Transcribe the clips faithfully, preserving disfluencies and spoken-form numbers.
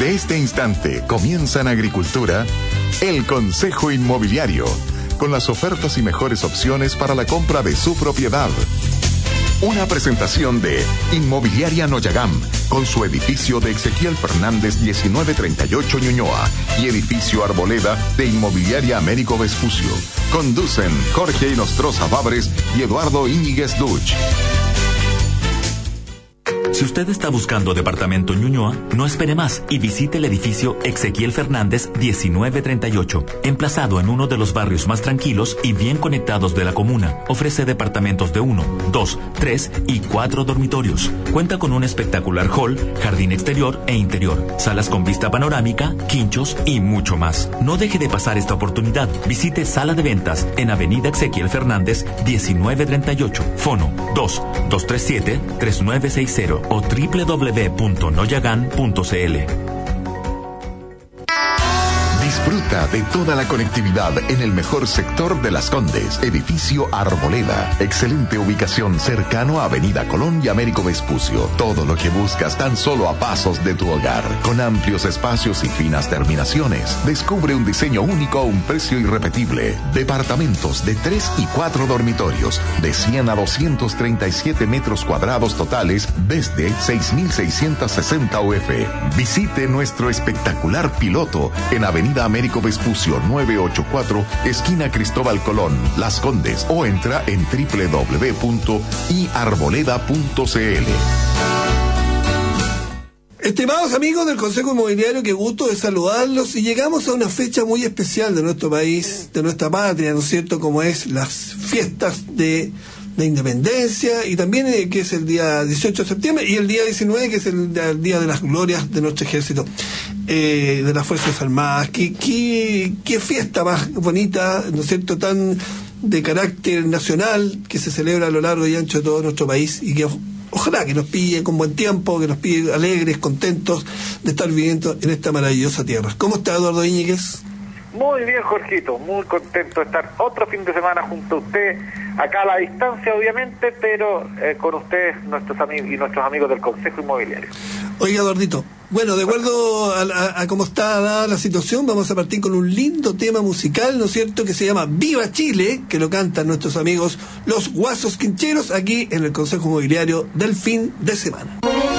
Desde este instante comienza en Agricultura el Consejo Inmobiliario, con las ofertas y mejores opciones para la compra de su propiedad. Una presentación de Inmobiliaria Noyagam, con su edificio de Ezequiel Fernández diecinueve treinta y ocho Ñuñoa y edificio Arboleda de Inmobiliaria Américo Vespucio. Conducen Jorge Nostroza Babres y Eduardo Íñiguez Duch. Si usted está buscando departamento en Ñuñoa, no espere más y visite el edificio Ezequiel Fernández diecinueve treinta y ocho, emplazado en uno de los barrios más tranquilos y bien conectados de la comuna. Ofrece departamentos de uno, dos, tres y cuatro dormitorios. Cuenta con un espectacular hall, jardín exterior e interior, salas con vista panorámica, quinchos y mucho más. No deje de pasar esta oportunidad. Visite Sala de Ventas en Avenida Ezequiel Fernández diecinueve treinta y ocho. Fono dos, dos tres siete, tres nueve seis cero o doble u doble u doble u punto noyagan punto c l. Disfruta de toda la conectividad en el mejor sector de Las Condes, edificio Arboleda. Excelente ubicación cercano a Avenida Colón y Américo Vespucio. Todo lo que buscas tan solo a pasos de tu hogar, con amplios espacios y finas terminaciones. Descubre un diseño único a un precio irrepetible. Departamentos de tres y cuatro dormitorios, de cien a doscientos treinta y siete metros cuadrados totales, desde seis mil seiscientos sesenta U F. Visite nuestro espectacular piloto en Avenida Américo Vespucio novecientos ochenta y cuatro, esquina Cristóbal Colón, Las Condes, o entra en doble u doble u doble u punto i arboleda punto c l. Estimados amigos del Consejo Inmobiliario, qué gusto de saludarlos, y llegamos a una fecha muy especial de nuestro país, de nuestra patria, ¿no es cierto?, como es las fiestas de de independencia, y también eh, que es el día dieciocho de septiembre, y el día diecinueve, que es el, el día de las glorias de nuestro ejército, eh, de las Fuerzas Armadas. ¿Qué, qué, qué fiesta más bonita, ¿no es cierto?, tan de carácter nacional, que se celebra a lo largo y ancho de todo nuestro país, y que ojalá que nos pille con buen tiempo, que nos pille alegres, contentos de estar viviendo en esta maravillosa tierra. ¿Cómo está Eduardo Íñiguez? Muy bien, Jorgito, muy contento de estar otro fin de semana junto a usted, acá a la distancia obviamente, pero eh, con ustedes, nuestros amigos y nuestros amigos del Consejo Inmobiliario. Oiga, Eduardito, bueno, de acuerdo a, a, a cómo está dada la situación, vamos a partir con un lindo tema musical, ¿no es cierto?, que se llama Viva Chile, que lo cantan nuestros amigos los Guasos Quincheros, aquí en el Consejo Inmobiliario del fin de semana.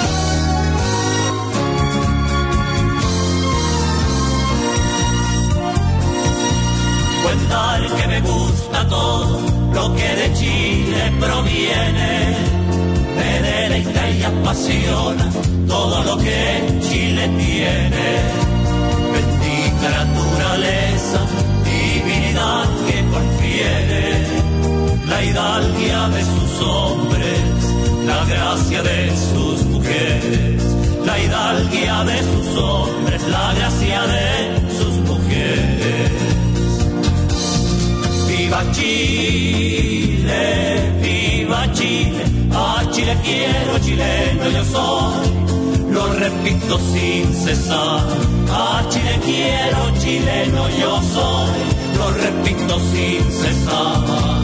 Cuentar que me gusta todo lo que de Chile proviene, me deleita y apasiona todo lo que Chile tiene. Bendita naturaleza, divinidad que confiere, la hidalguía de sus hombres, la gracia de sus mujeres, la hidalguía de sus hombres, la gracia de sus mujeres. Viva Chile, viva Chile, a Chile quiero, chileno yo soy, lo repito sin cesar, a Chile quiero, chileno yo soy, lo repito sin cesar.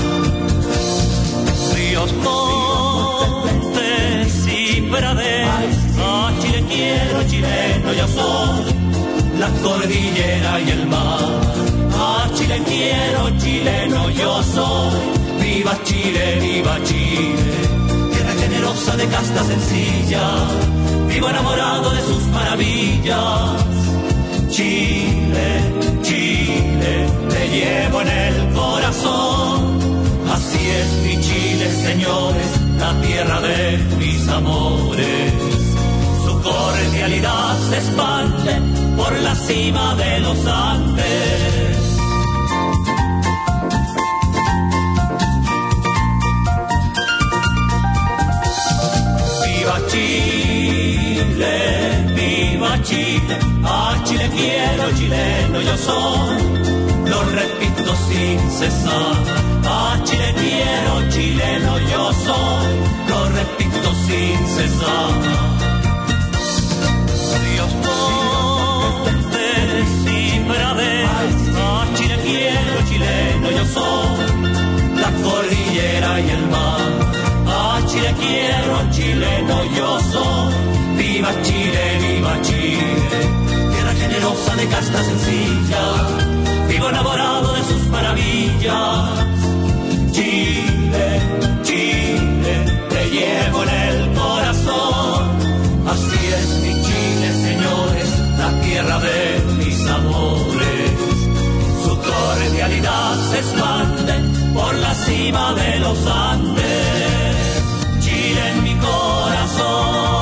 Ríos, montes y praderas, a Chile quiero, chileno yo soy, la cordillera y el mar. A Chile quiero, chileno yo soy, viva Chile, viva Chile, tierra generosa de casta sencilla, vivo enamorado de sus maravillas. Chile, Chile, te llevo en el corazón, así es mi Chile, señores, la tierra de mis amores. Su cordialidad se expande por la cima de los Andes. Viva Chile, viva Chile, a Chile quiero, chileno yo soy, lo repito sin cesar, a Chile quiero, chileno yo soy, lo repito sin cesar. Dios, montes y praderas, a Chile quiero, chileno yo soy, la cordillera y el mar. A Chile quiero, chileno yo soy, viva Chile, viva Chile, generosa de casta sencilla, vivo enamorado de sus maravillas. Chile, Chile, te llevo en el corazón. Así es mi Chile, señores, la tierra de mis amores. Su cordialidad se expande por la cima de los Andes. Chile en mi corazón.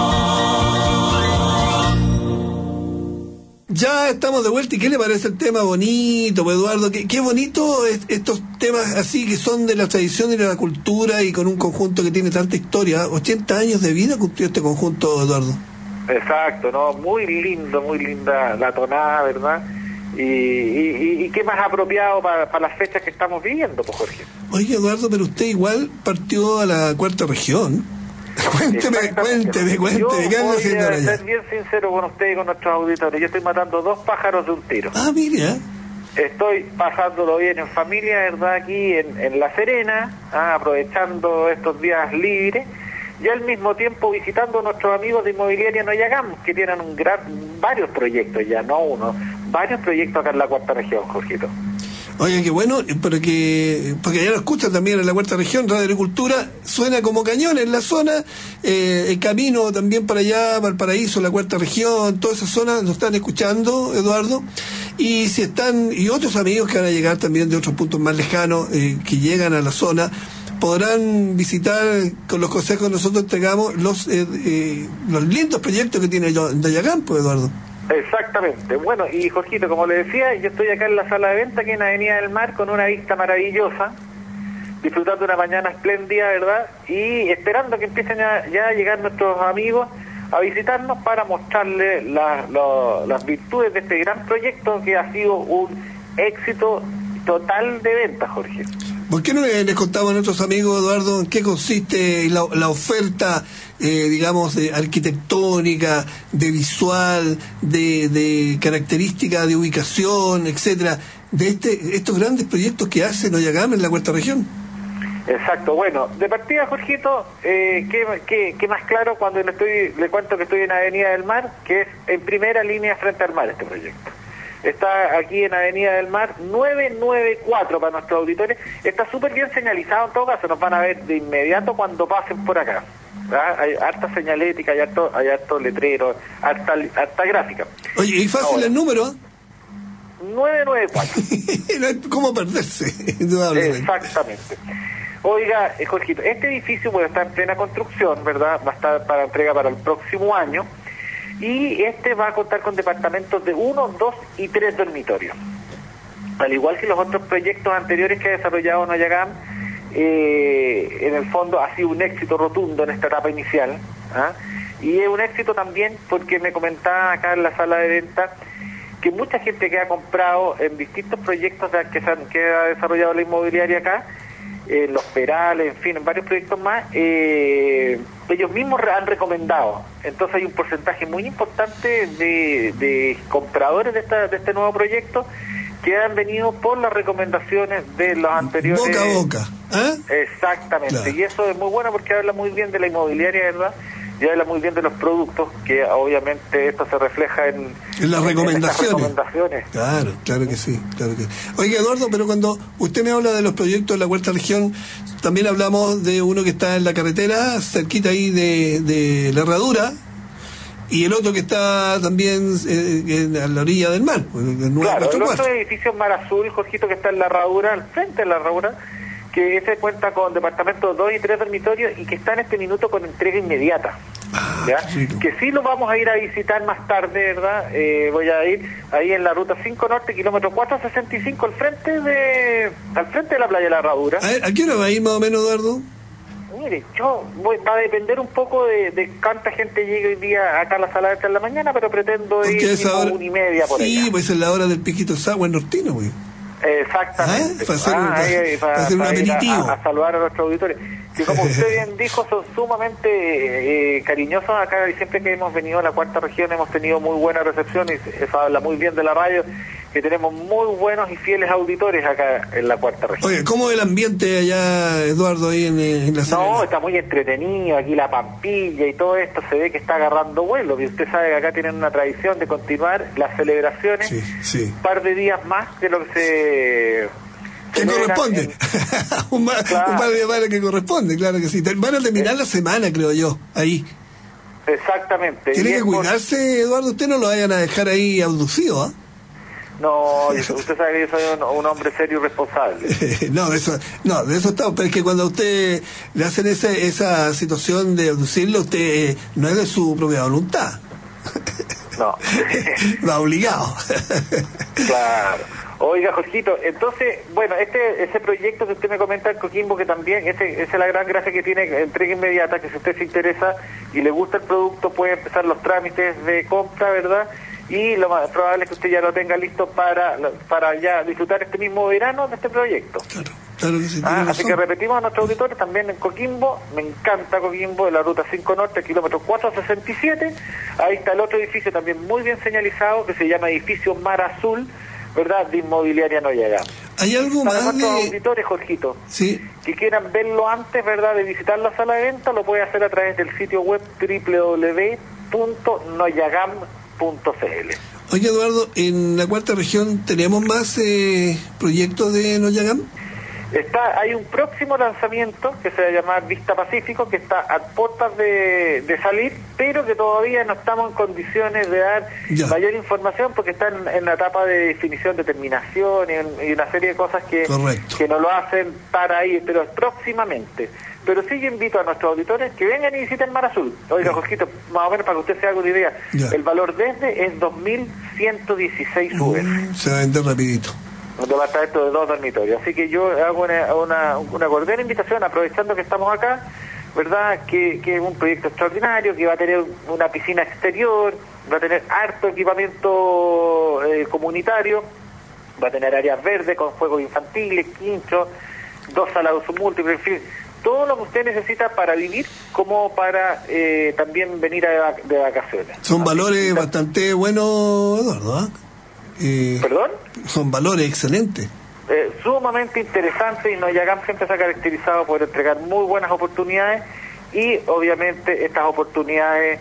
Ya estamos de vuelta. ¿Y qué le parece el tema bonito, pues, Eduardo? Qué, qué bonito es, estos temas así que son de la tradición y de la cultura y con un conjunto que tiene tanta historia. ochenta años de vida cumplió este conjunto, Eduardo. Exacto, ¿no? Muy lindo, muy linda la tonada, ¿verdad? Y, y, y qué más apropiado para, para las fechas que estamos viviendo, pues, Jorge. Oye, Eduardo, pero usted igual partió a la cuarta región. Cuénteme, cuénteme, cuénteme, ¿qué anda haciendo ahora? Yo voy a ser bien sincero con usted y con nuestros auditores. Yo estoy matando dos pájaros de un tiro. Ah, mira. Estoy pasándolo bien en familia, ¿verdad? Aquí en, en La Serena, ah, aprovechando estos días libres, y al mismo tiempo visitando a nuestros amigos de Inmobiliaria Noyagam, que tienen un gran, varios proyectos ya, no uno, varios proyectos acá en la cuarta región, Jorgito. Oiga, qué bueno, porque, porque ya lo escuchan también en la cuarta región, Radio Agricultura, suena como cañón en la zona, eh, el camino también para allá, Valparaíso, la cuarta región, toda esa zona, nos están escuchando, Eduardo, y si están, y otros amigos que van a llegar también de otros puntos más lejanos, eh, que llegan a la zona, podrán visitar con los consejos que nosotros entregamos los, eh, eh, los lindos proyectos que tiene Noyagam, pues, Eduardo. Exactamente. Bueno, y Jorgito, como le decía, yo estoy acá en la sala de venta, aquí en Avenida del Mar, con una vista maravillosa, disfrutando una mañana espléndida, ¿verdad? Y esperando que empiecen ya, ya a llegar nuestros amigos a visitarnos para mostrarles la, la, las virtudes de este gran proyecto que ha sido un éxito total de venta, Jorge. ¿Por qué no les contamos a nuestros amigos, Eduardo, en qué consiste la, la oferta, eh, digamos, de arquitectónica, de visual, de, de características, de ubicación, etcétera, de este estos grandes proyectos que hace Noyagam en la cuarta región? Exacto. Bueno, de partida, Jorgito, eh, ¿qué, qué, qué más claro cuando le, estoy, le cuento que estoy en Avenida del Mar, que es en primera línea frente al mar este proyecto. Está aquí en Avenida del Mar, novecientos noventa y cuatro para nuestros auditores. Está súper bien señalizado en todo caso, nos van a ver de inmediato cuando pasen por acá. ¿Verdad? Hay harta señalética, hay harto, hay harto letrero, harta, harta gráfica. Oye, y fácil ahora, el número. novecientos noventa y cuatro. No hay cómo perderse, indudablemente. Exactamente. Oiga, eh, Jorgito, este edificio puede estar en plena construcción, ¿verdad? Va a estar para entrega para el próximo año. Y este va a contar con departamentos de uno, dos y tres dormitorios. Al igual que los otros proyectos anteriores que ha desarrollado Noyagam, eh, en el fondo ha sido un éxito rotundo en esta etapa inicial. ¿ah? Y es un éxito también porque me comentaba acá en la sala de venta que mucha gente que ha comprado en distintos proyectos que, se han, que ha desarrollado la inmobiliaria acá, en Los Perales, en fin, en varios proyectos más, eh, ellos mismos han recomendado. Entonces hay un porcentaje muy importante de, de compradores de, esta, de este nuevo proyecto que han venido por las recomendaciones de los anteriores. Boca a boca. ¿Eh? Exactamente. Claro. Y eso es muy bueno porque habla muy bien de la inmobiliaria, ¿verdad? Y habla muy bien de los productos, que obviamente esto se refleja en, en las recomendaciones. En recomendaciones. Claro, claro que sí, claro que sí. Oiga, Eduardo, pero cuando usted me habla de los proyectos de la cuarta región, también hablamos de uno que está en la carretera, cerquita ahí de, de la Herradura, y el otro que está también eh, en, a la orilla del mar. El claro, el otro edificio Mar Azul, Jorgito, que está en la Herradura, al frente de la Herradura, que ese cuenta con departamentos dos y tres dormitorios y que está en este minuto con entrega inmediata. Ah, ¿ya? Que sí lo vamos a ir a visitar más tarde, ¿verdad? Eh, voy a ir ahí en la ruta cinco Norte, kilómetro cuatrocientos sesenta y cinco, al frente de al frente de la playa de la Herradura. ¿A, ¿A qué hora va a ir más o menos, Eduardo? Mire, yo voy, va a depender un poco de, de cuánta gente llegue hoy día acá a la sala de esta en la mañana, pero pretendo porque ir tipo hora, una y media por ahí. Sí, pues es la hora del piquito sagua en Nortino, güey. Exactamente. ¿Ah? Para hacer, ah, un, ahí, para, para, para hacer un para aperitivo. A, a saludar a nuestros auditores. que como usted bien dijo, son sumamente eh, cariñosos acá, y siempre que hemos venido a la cuarta región hemos tenido muy buena recepción, y eso habla muy bien de la radio, que tenemos muy buenos y fieles auditores acá en la cuarta región. Oye, ¿cómo es el ambiente allá, Eduardo, ahí en, en la Serena? No, está muy entretenido, aquí la Pampilla y todo esto se ve que está agarrando vuelo, y usted sabe que acá tienen una tradición de continuar las celebraciones sí, sí. un par de días más de lo que se... ¿Qué corresponde? En... un, ma... claro. un par de días que corresponde, claro que sí. Van a terminar eh. la semana, creo yo, ahí. Exactamente. Tiene que cuidarse, por... Eduardo, usted no lo vayan a dejar ahí abducido, ¿ah? ¿eh? No, usted sabe que yo soy un, un hombre serio y responsable. no, de eso, no, de eso está, pero es que cuando a usted le hacen esa, esa situación de abducirlo, usted eh, no es de su propia voluntad. No. Va obligado. Claro. Oiga, Jorgito, entonces, bueno, este ese proyecto que usted me comenta en Coquimbo, que también, ese, esa es la gran gracia que tiene, entrega inmediata, que si usted se interesa y le gusta el producto, puede empezar los trámites de compra, ¿verdad? Y lo más probable es que usted ya lo tenga listo para para ya disfrutar este mismo verano de este proyecto. Claro, claro que sí. Ah, así que repetimos a nuestros auditores también en Coquimbo, me encanta Coquimbo, de la ruta cinco Norte, kilómetro cuatrocientos sesenta y siete, ahí está el otro edificio también muy bien señalizado, que se llama Edificio Mar Azul, ¿verdad?, de Inmobiliaria Noyagam. ¿Hay algo para más nuestros de... auditores, Jorgito, sí, que quieran verlo antes, ¿verdad?, de visitar la sala de venta, lo puede hacer a través del sitio web doble u doble u doble u punto noyagam punto c l. Oye, Eduardo, en la cuarta región tenemos más eh, proyectos de Noyagam. Está, hay un próximo lanzamiento que se va a llamar Vista Pacífico, que está a puertas de, de salir, pero que todavía no estamos en condiciones de dar ya. mayor información porque está en, en la etapa de definición de terminación y, en, y una serie de cosas que, que no lo hacen para ahí, pero próximamente. Pero sí yo invito a nuestros auditores que vengan y visiten Mar Azul. Oiga, Jorgito, más o menos para que usted se haga una idea, ya. el valor desde es dos mil ciento dieciséis U F. Uh, se va a vender rapidito. Un departamento de dos dormitorios. Así que yo hago una, una, una cordial invitación, aprovechando que estamos acá, ¿verdad? Que, que es un proyecto extraordinario, que va a tener una piscina exterior, va a tener harto equipamiento eh, comunitario, va a tener áreas verdes con juegos infantiles, quinchos, dos salas de uso múltiple, en fin, todo lo que usted necesita para vivir como para eh, también venir a, de vacaciones. Son Así valores que, bastante buenos, Eduardo, ¿eh? Eh, ¿Perdón? Son valores excelentes. Eh, sumamente interesantes, y Noyagam siempre se ha caracterizado por entregar muy buenas oportunidades y obviamente estas oportunidades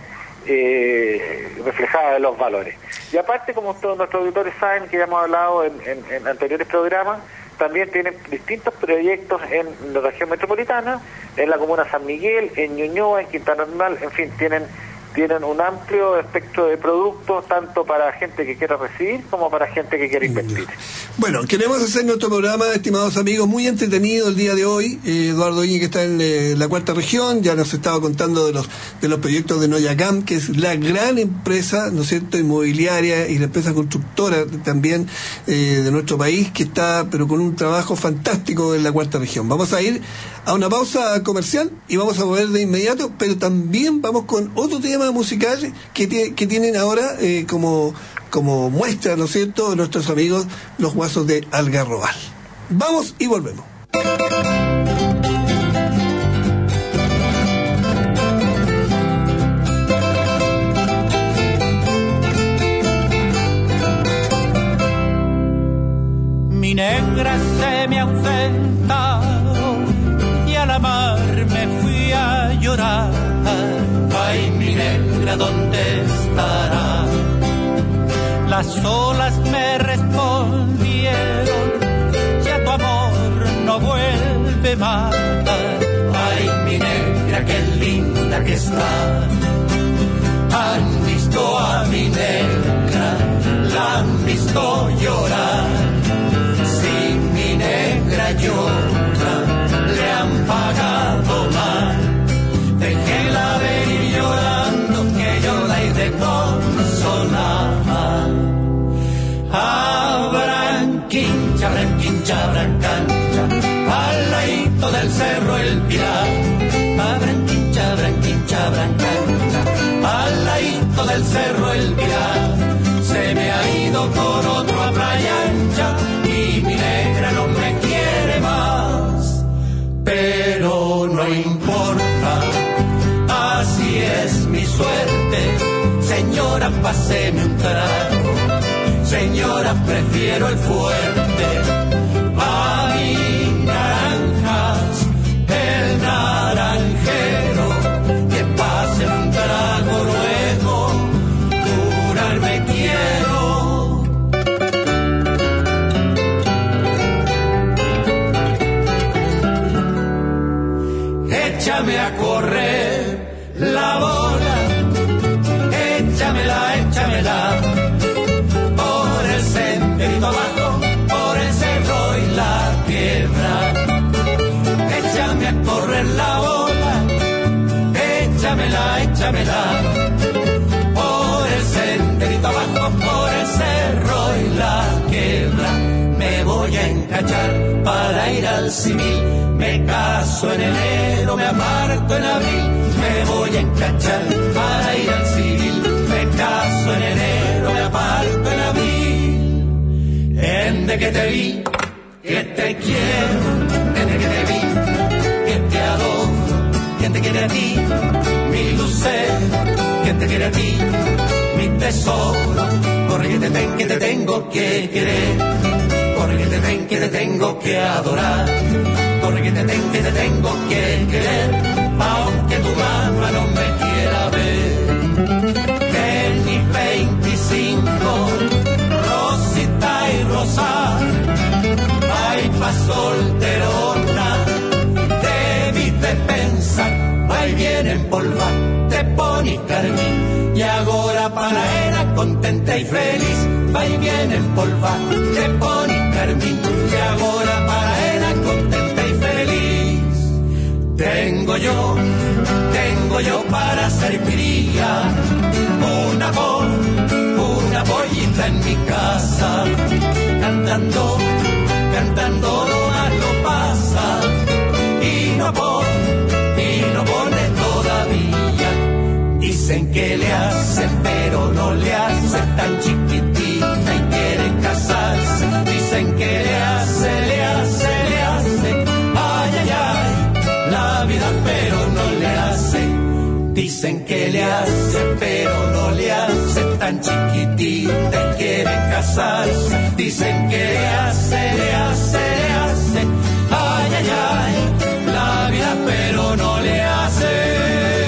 eh, reflejadas en los valores. Y aparte, como todos nuestros auditores saben, que ya hemos hablado en, en, en anteriores programas, también tienen distintos proyectos en la región metropolitana, en la comuna San Miguel, en Ñuñoa, en Quintana Normal, en fin, tienen tienen un amplio espectro de productos, tanto para gente que quiera recibir como para gente que quiera invertir. Bueno, queremos hacer nuestro programa, estimados amigos, muy entretenido el día de hoy. Eh, Eduardo Íñiguez está en eh, la cuarta región, ya nos estaba contando de los de los proyectos de Noyagam, que es la gran empresa, ¿no es cierto?, inmobiliaria y la empresa constructora también eh, de nuestro país, que está pero con un trabajo fantástico en la cuarta región. Vamos a ir a una pausa comercial y vamos a volver de inmediato, pero también vamos con otro tema musical que, t- que tienen ahora eh, como, como muestra, ¿no es cierto?, nuestros amigos los Guasos de Algarrobal. Vamos y volvemos. Mi negra se me ausenta y a la mar me fui a llorar. Ay, mi negra, ¿dónde estará? Las olas me respondieron, ya tu amor no vuelve más. Ay, mi negra, qué linda que está. Han visto a mi negra, la han visto llorar. Si mi negra llora, le han pagado mal. Déjela venir llorando, que yo la he de consolar. Abranquincha, branquincha, brancancha, al ladito del cerro El Pilar. Abranquincha, branquincha, brancancha, al ladito del cerro El Pilar. Se me ha ido con otro a Playa Ancha y mi negra no me quiere más. Pero no hay quiero el fuerte, pa' mí naranjas, el naranjero, que pase un trago luego, curarme quiero. Échame a correr la bola, échamela, échamela, por el senderito abajo, por el cerro y la quiebra. Échame a correr la bola, échamela, échamela, por el senderito abajo, por el cerro y la quiebra. Me voy a encachar para ir al civil, me caso en enero, me aparto en abril. Me voy a encachar para ir al civil, me caso en enero, me aparto en abril. Desde que te vi, que te quiero, desde que te vi, que te adoro. ¿Quién te quiere a ti? Mi lucero. ¿Quién te quiere a ti? Mi tesoro. Corre que te ten, que te tengo que querer. Corre que te ten, que te tengo que adorar. Corre que te ten, que te tengo que querer, aunque tu mamá no me quiera ver. En mis veinticinco, Rosita y Rosa, ay pa' solterona, debiste pensar, ahí viene en polva, te pones carmín, y ahora para era contenta y feliz, ahí viene en polva, te pones carmín, y ahora para era contenta y feliz. Tengo yo, tengo yo para ser cría, una voz, una pollita en mi casa, cantando, cantando nomás lo pasa, y no pone, y no pone todavía. Dicen que le hacen, pero no le hacen, tan chiquitita y quieren casarse. Dicen que le hace, le hace, le hace, ay, ay, ay, la vida pero no le hace. Dicen que le hace, pero no le hace, tan chiquitita y quieren casarse. Dicen que le hace, le hace, le hace, ay, ay, ay, la vida pero no le hace.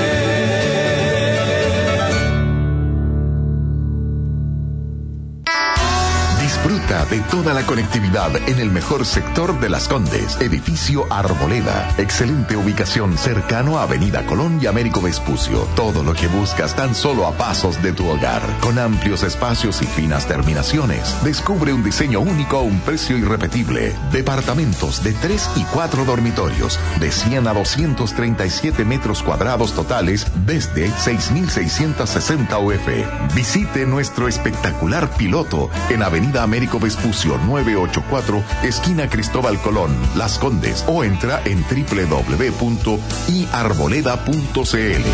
Disfruta de toda la conectividad en el mejor sector de Las Condes, edificio Arboleda. Excelente ubicación cercano a Avenida Colón y Américo Vespucio. Todo lo que buscas tan solo a pasos de tu hogar. Con amplios espacios y finas terminaciones. Descubre un diseño único a un precio irrepetible. Departamentos de tres y cuatro dormitorios, de cien a doscientos treinta y siete metros cuadrados totales, desde seis mil seiscientos sesenta U F. Visite nuestro espectacular piloto en Avenida Américo Vespucio novecientos ochenta y cuatro, esquina Cristóbal Colón, Las Condes, o entra en doble u doble u doble u punto i arboleda punto c l.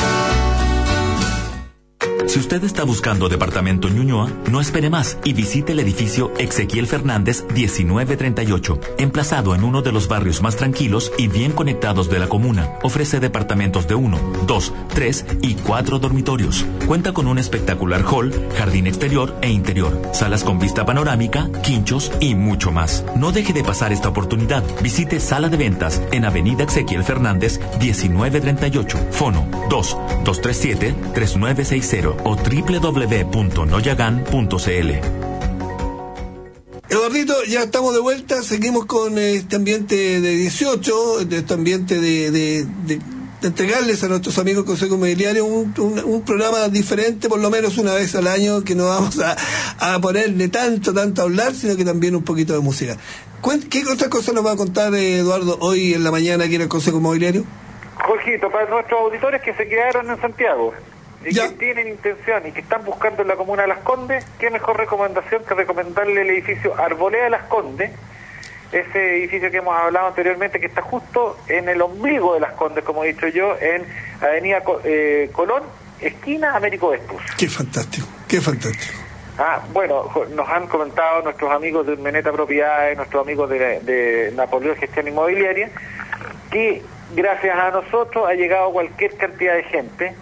Si usted está buscando departamento en Ñuñoa, no espere más y visite el edificio Exequiel Fernández diecinueve treinta y ocho, emplazado en uno de los barrios más tranquilos y bien conectados de la comuna. Ofrece departamentos de uno, dos, tres y cuatro dormitorios. Cuenta con un espectacular hall, jardín exterior e interior, salas con vista panorámica, quinchos y mucho más. No deje de pasar esta oportunidad. Visite Sala de Ventas en Avenida Exequiel Fernández diecinueve treinta y ocho, fono dos, dos tres siete, tres nueve seis cero o doble u doble u doble u punto noyagan punto c l. Eduardito, ya estamos de vuelta, seguimos con este ambiente de dieciocho, de este ambiente de, de, de, de entregarles a nuestros amigos del Consejo Inmobiliario un, un, un programa diferente, por lo menos una vez al año, que no vamos a, a ponerle tanto, tanto a hablar, sino que también un poquito de música. ¿Qué otra cosa nos va a contar Eduardo hoy en la mañana aquí en el Consejo Inmobiliario? Jorgito, para nuestros auditores que se quedaron en Santiago y ya. que tienen intención y que están buscando en la comuna de Las Condes, qué mejor recomendación que recomendarle el edificio Arboleda de Las Condes, ese edificio que hemos hablado anteriormente, que está justo en el ombligo de Las Condes, como he dicho yo, en Avenida eh, Colón, esquina Américo Vespucio. Qué fantástico, qué fantástico. Ah, bueno, nos han comentado nuestros amigos de Meneta Propiedades, nuestros amigos de, de Napoleón Gestión Inmobiliaria, que gracias a nosotros ha llegado cualquier cantidad de gente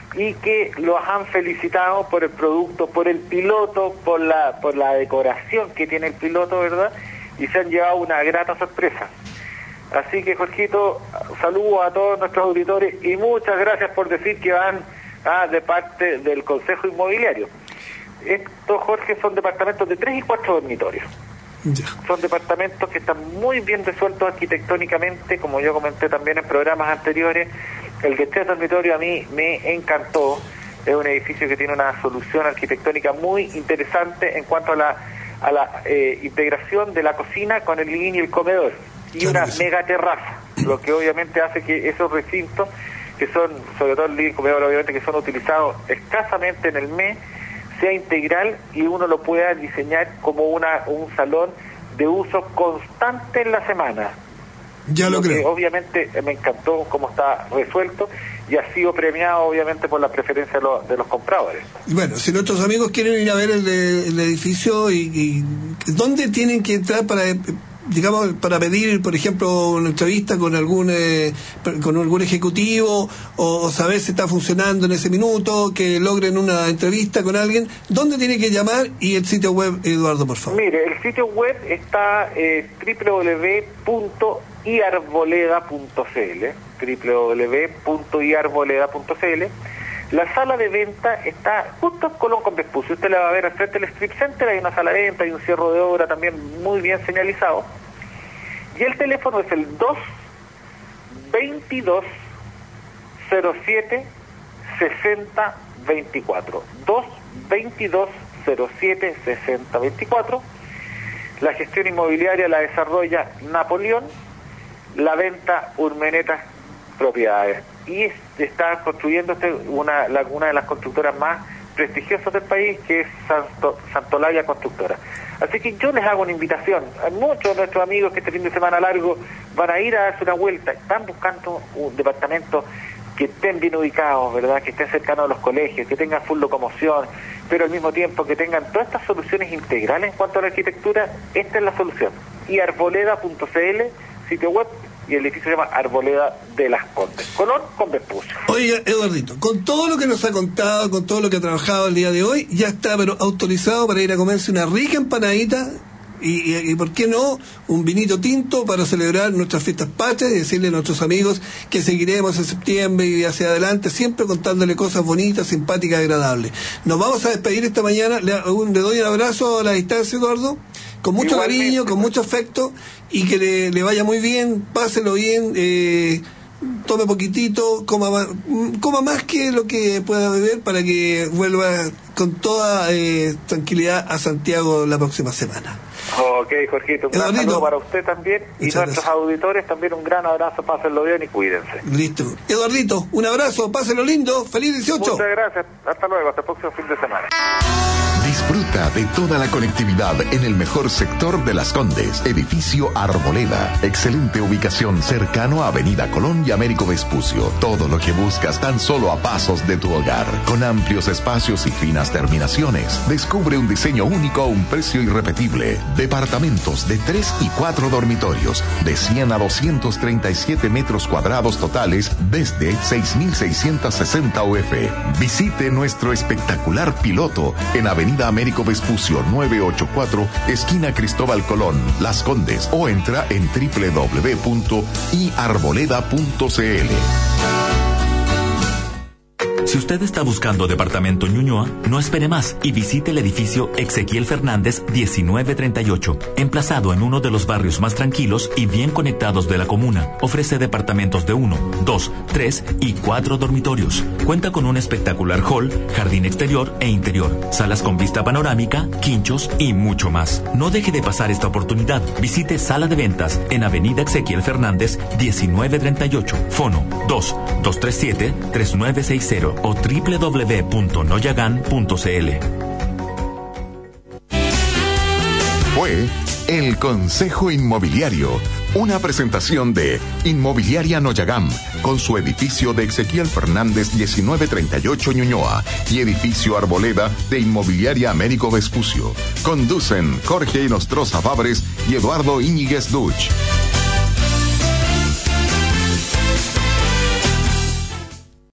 y que los han felicitado por el producto, por el piloto, por la por la decoración que tiene el piloto, ¿verdad? Y se han llevado una grata sorpresa. Así que, Jorgito, saludos a todos nuestros auditores y muchas gracias por decir que van ah, de parte del Consejo Inmobiliario. Estos, Jorge, son departamentos de tres y cuatro dormitorios. Ya. Son departamentos que están muy bien resueltos arquitectónicamente, como yo comenté también en programas anteriores. El de tres dormitorios a mí me encantó. Es un edificio que tiene una solución arquitectónica muy interesante en cuanto a la a la eh, integración de la cocina con el living y el comedor, y claro, una mega terraza, lo que obviamente hace que esos recintos, que son, sobre todo el living y el comedor, obviamente que son utilizados escasamente en el mes, sea integral y uno lo pueda diseñar como una un salón de uso constante en la semana. Ya lo, lo creo. Que obviamente me encantó cómo está resuelto y ha sido premiado obviamente por la preferencia de los, de los compradores. Bueno, si nuestros amigos quieren ir a ver el, de, el edificio, y, y ¿dónde tienen que entrar para, digamos, para pedir, por ejemplo, una entrevista con algún eh, con algún ejecutivo, o, o saber si está funcionando en ese minuto, que logren una entrevista con alguien? ¿Dónde tienen que llamar? Y el sitio web, Eduardo, por favor. Mire, el sitio web está eh, doble u doble u doble u punto i arboleda punto c l, doble u doble u doble u punto i arboleda punto c l. La sala de venta está justo en Colón con Vespucio. Usted la va a ver al frente del Strip Center, hay una sala de venta, hay un cierre de obra también muy bien señalizado. Y el teléfono es el dos veintidós cero siete sesenta veinticuatro. dos veintidós cero siete sesenta veinticuatro. La gestión inmobiliaria la desarrolla Napoleón, la venta Urmeneta Propiedades, y está construyendo este una, la, una de las constructoras más prestigiosas del país, que es Santo, Santolaya Constructora. Así que yo les hago una invitación a muchos de nuestros amigos que este fin de semana largo van a ir a darse una vuelta, están buscando un departamento que estén bien ubicados, ¿verdad? Que estén cercanos a los colegios, que tengan full locomoción, pero al mismo tiempo que tengan todas estas soluciones integrales en cuanto a la arquitectura. Esta es la solución. Y arboleda punto c l, sitio web, y el edificio se llama Arboleda de las Condes, Colón con Vespucio. Oiga, Eduardito, con todo lo que nos ha contado, con todo lo que ha trabajado el día de hoy, ya está pero autorizado para ir a comerse una rica empanadita y, y, y ¿por qué no? Un vinito tinto para celebrar nuestras fiestas patrias y decirle a nuestros amigos que seguiremos en septiembre y hacia adelante siempre contándole cosas bonitas, simpáticas, agradables. Nos vamos a despedir esta mañana. Le, le doy un abrazo a la distancia, Eduardo, con mucho Igualmente. cariño, con mucho afecto, y que le, le vaya muy bien, páselo bien, eh, tome poquitito, coma más, coma más que lo que pueda beber para que vuelva con toda eh, tranquilidad a Santiago la próxima semana. Ok, Jorgito, un gran saludo para usted también y nuestros gracias. auditores también, un gran abrazo, pásenlo bien y cuídense. Listo. Eduardito, un abrazo, pásenlo lindo, feliz dieciocho. Muchas gracias, hasta luego, hasta el próximo fin de semana. Disfruta de toda la conectividad en el mejor sector de Las Condes, edificio Arboleda. Excelente ubicación cercano a Avenida Colón y Américo Vespucio. Todo lo que buscas tan solo a pasos de tu hogar, con amplios espacios y finas terminaciones. Descubre un diseño único a un precio irrepetible. Departamentos de tres y cuatro dormitorios, de cien a doscientos treinta y siete metros cuadrados totales, desde seis mil seiscientos sesenta U F. Visite nuestro espectacular piloto en Avenida Américo Vespucio novecientos ochenta y cuatro, esquina Cristóbal Colón, Las Condes, o entra en doble u doble u doble u punto i arboleda punto c l. Si usted está buscando departamento en Ñuñoa, no espere más y visite el edificio Exequiel Fernández diecinueve treinta y ocho, emplazado en uno de los barrios más tranquilos y bien conectados de la comuna. Ofrece departamentos de uno, dos, tres y cuatro dormitorios. Cuenta con un espectacular hall, jardín exterior e interior, salas con vista panorámica, quinchos y mucho más. No deje de pasar esta oportunidad. Visite Sala de Ventas en Avenida Exequiel Fernández diecinueve treinta y ocho, fono dos, dos tres siete, tres nueve seis cero o doble u doble u doble u punto noyagan punto c l. Fue el Consejo Inmobiliario, una presentación de Inmobiliaria Noyagam, con su edificio de Exequiel Fernández diecinueve treinta y ocho Ñuñoa y edificio Arboleda de Inmobiliaria Américo Vespucio. Conducen Jorge Inostroza Fabres y Eduardo Íñiguez Duch.